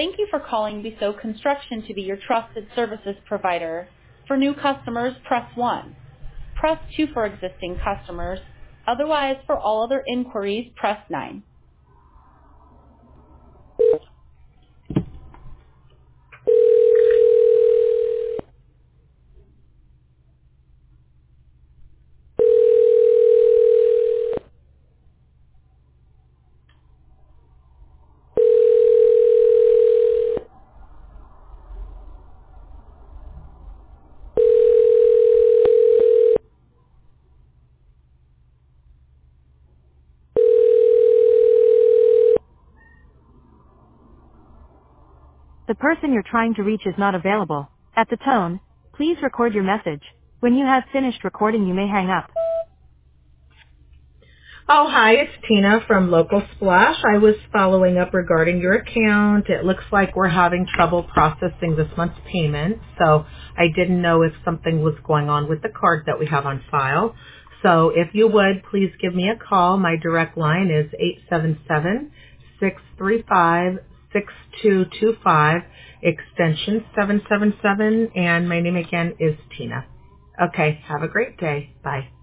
Thank you for calling Bissau Construction to be your trusted services provider. For new customers, press 1. Press 2 for existing customers. Otherwise, for all other inquiries, press 9. The person you're trying to reach is not available. At the tone, please record your message. When you have finished recording, you may hang up. Oh, hi, it's Tina from Local Splash. I was following up regarding your account. It looks like we're having trouble processing this month's payment, so I didn't know if something was going on with the card that we have on file. So if you would, please give me a call. My direct line is 877-635-6225, extension 777, and my name again is Tina. Okay, have a great day. Bye.